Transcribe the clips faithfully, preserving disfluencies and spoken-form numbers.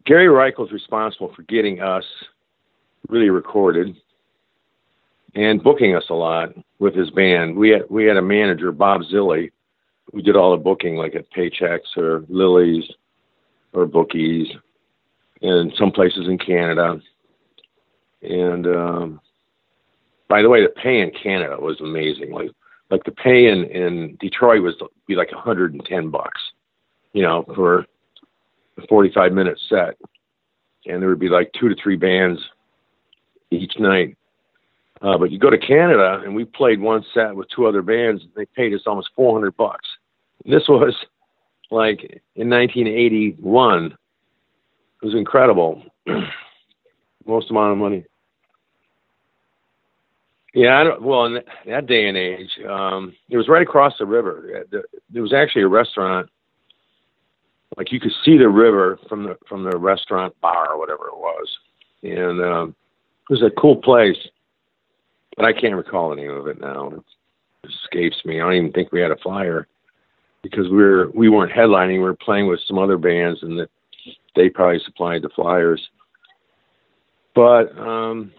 Gary Reichel was responsible for getting us really recorded and booking us a lot with his band. We had we had a manager, Bob Zilli, who did all the booking, like at Paychecks or Lily's or Bookies, and some places in Canada. And um, by the way, the pay in Canada was amazing. Like like the pay in, in Detroit was be like one hundred ten bucks, you know, for a forty-five minute set, and there would be like two to three bands each night. Uh, but you go to Canada, and we played one set with two other bands. They paid us almost four hundred bucks. This was like in nineteen eighty-one. It was incredible. Most amount of money. Yeah, I don't, well, in that day and age, um, it was right across the river. There was actually a restaurant. Like you could see the river from the from the restaurant bar or whatever it was, and um, it was a cool place. But I can't recall the name of it now. It escapes me. I don't even think we had a flyer because we were we weren't headlining. We were playing with some other bands, and that they probably supplied the flyers. But um,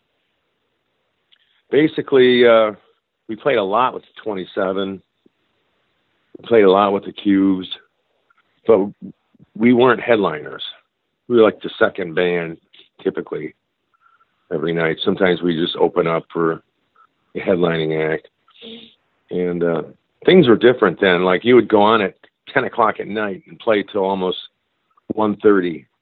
basically, uh, we played a lot with the twenty-seven. We played a lot with the Cubes, but we weren't headliners. We were like the second band typically every night. Sometimes we just open up for a headlining act. And uh, things were different then. Like you would go on at ten o'clock at night and play till almost one thirty.